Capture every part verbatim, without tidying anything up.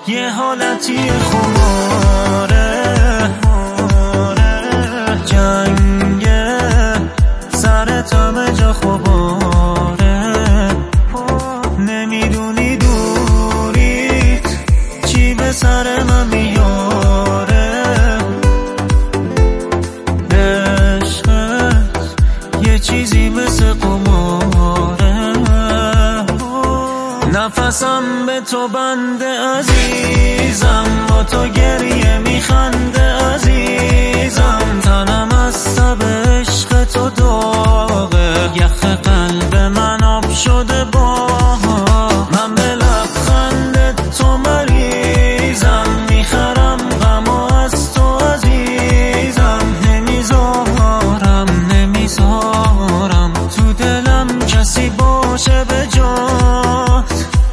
یه حالتی خماره، جنگه سرت همه جا خباره، نمیدونی دوریت چی به سر من میاره، عشقت یه چیزی مثل قماره، نفسم به تو بنده عزیزم، با تو گریه میخنده عزیزم، تنم از تب عشق تو داغه، یخ قلب من آب شده با من، به لبخند تو مریضم، میخرم غمو از تو عزیزم، نمیذارم نمیذارم تو دلم کسی باشه به جات.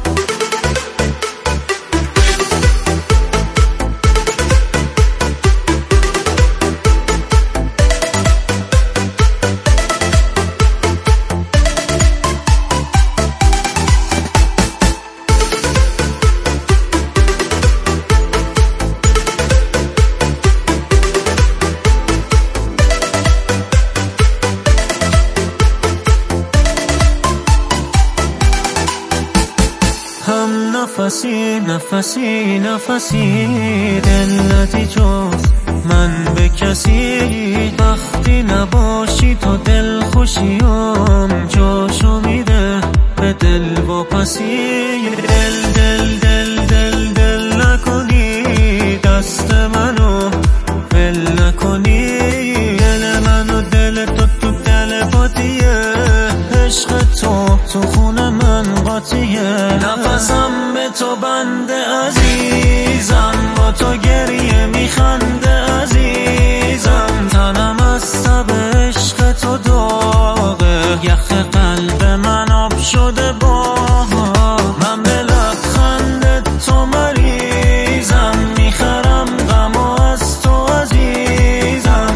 هم نفسی نفسی نفسی دلتی جز من به کسی، وقتی نباشی تو دل خوشیم جاشو میده به دل واپسی، دل دل دل دل دل نکنی دست منو ول نکنی، دل منو دل تو تو دل پاتیه، عشق تو تو خون من قاطیه، نفسم به تو بنده عزیزم، با تو گریه میخنده عزیزم، تنم از تب عشق تو داغه، یخ قلب من آب شده با من، به لبخند تو مریضم، میخرم غمو از تو عزیزم،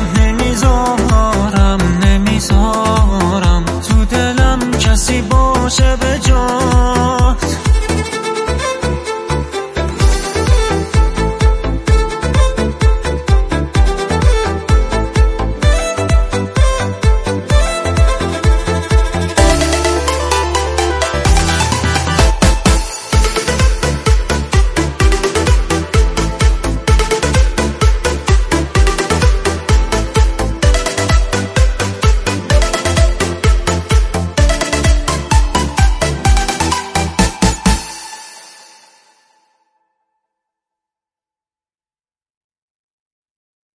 نمیذارم نمیذارم تو دلم کسی باشه به جان.